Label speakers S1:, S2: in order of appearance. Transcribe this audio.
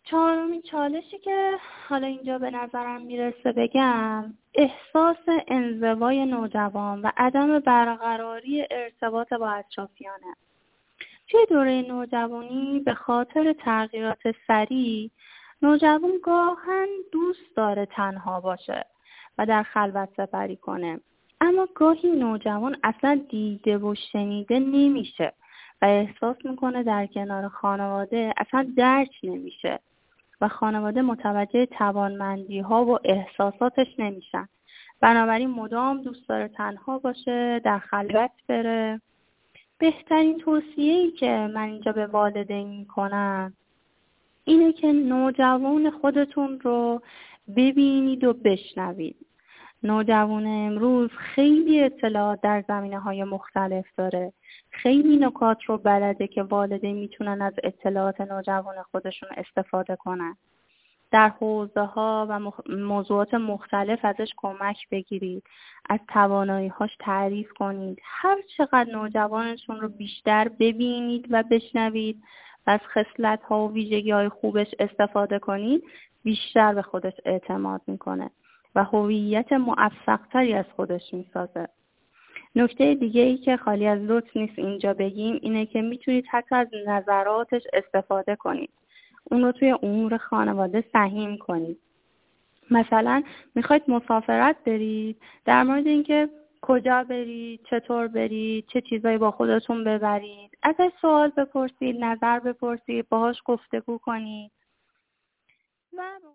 S1: چهارمین چالشی که حالا اینجا به نظرم میرسه بگم، احساس انزوای نوجوان و عدم برقراری ارتباط با اطرافیانه. توی دوره نوجوانی به خاطر تغییرات سریع، نوجوان گاهن دوست داره تنها باشه و در خلوت سپری کنه. اما گاهی نوجوان اصلا دیده و شنیده نمیشه و احساس میکنه در کنار خانواده اصلا درک نمیشه و خانواده متوجه توانمندی‌ها و احساساتش نمیشن. بنابراین مدام دوست داره تنها باشه، در خلوت بره. بهترین توصیه‌ای که من اینجا به والدین میکنم اینه که نوجوان خودتون رو ببینید و بشنوید. نوجوان امروز خیلی اطلاعات در زمینه‌های مختلف داره. خیلی نکات رو بلده که والدین میتونن از اطلاعات نوجوان خودشون استفاده کنن. در حوزه‌ها و موضوعات مختلف ازش کمک بگیرید. از توانایی‌هاش تعریف کنید. هر چقدر نوجوانتون رو بیشتر ببینید و بشنوید و از خصلت‌ها و ویژگی‌های خوبش استفاده کنید، بیشتر به خودش اعتماد میکنه و هویت موفق‌تری از خودش میسازه. نکته دیگه‌ای که خالی از لطف نیست اینجا بگیم اینه که میتونید حتی از نظراتش استفاده کنید. اون رو توی امور خانواده سهیم کنید. مثلا میخواید مسافرت برید، در مورد اینکه کجا برید، چطور برید، چه چیزایی با خودتون ببرید، ازش سوال بپرسید، نظر بپرسید، باهاش گفتگو کنید و